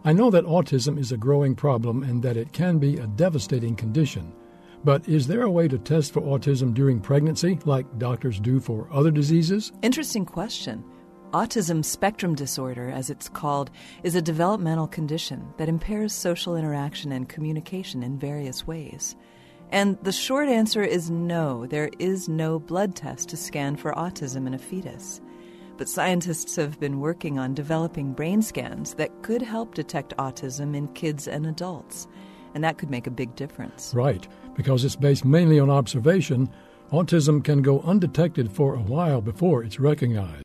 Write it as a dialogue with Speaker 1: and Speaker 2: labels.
Speaker 1: I know that autism is a growing problem and that it can be a devastating condition. But is there a way to test for autism during pregnancy, like doctors do for other diseases?
Speaker 2: Interesting question. Autism spectrum disorder, as it's called, is a developmental condition that impairs social interaction and communication in various ways. And the short answer is no, there is no blood test to scan for autism in a fetus. But scientists have been working on developing brain scans that could help detect autism in kids and adults. And that could make a big difference.
Speaker 1: Right. Because it's based mainly on observation, autism can go undetected for a while before it's recognized.